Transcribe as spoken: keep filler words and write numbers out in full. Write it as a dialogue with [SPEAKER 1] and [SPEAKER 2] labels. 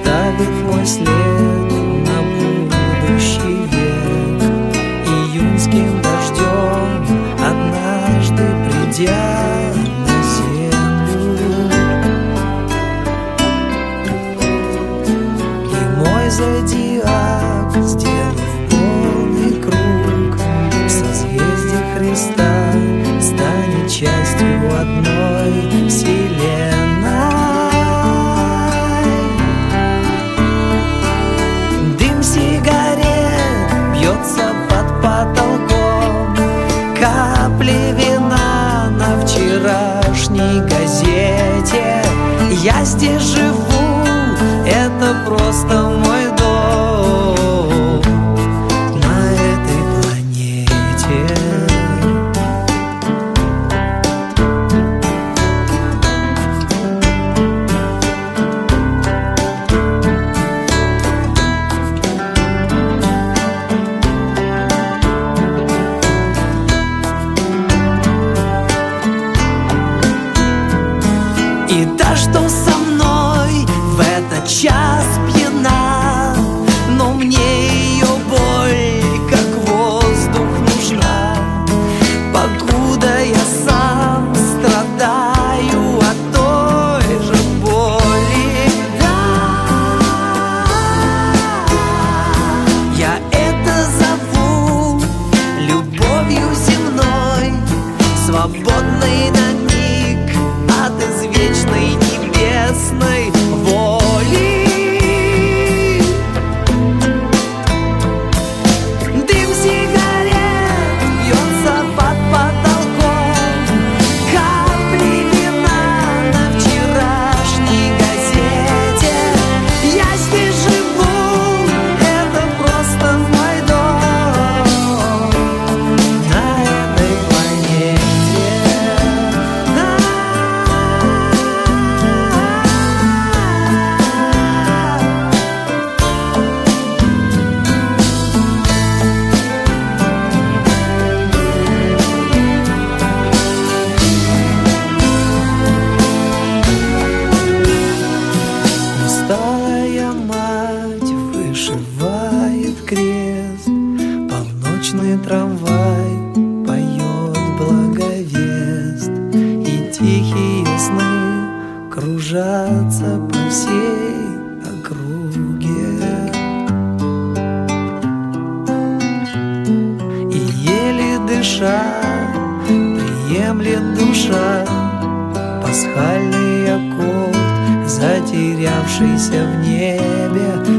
[SPEAKER 1] оставит мой след на будущий век. Июньским дождем однажды придя на землю, и мой зодиак, сделав полный круг в созвездии Христа, станет частью одной вселенной. Дым сигарет бьется под потолком, капли вина на вчерашней газете. Я здесь живу, это просто мой дом на этой планете. И та, что со мной в этот час пьяна, но мне ее боль, как воздух, нужна. Покуда я сам страдаю от той же боли, да, я это зову любовью земной, свободной на миг от извечной небесной воли. Дым сигарет бьется под потолком, капли вина на вчерашней газете. Я здесь живу, это просто мой дом на этой планете. Усталая мать вышивает крест, полночный трамвай поет благовест, и тихие сны кружатся по всей округе. И еле дыша приемлет душа пасхальный аккорд, затерявшийся в небе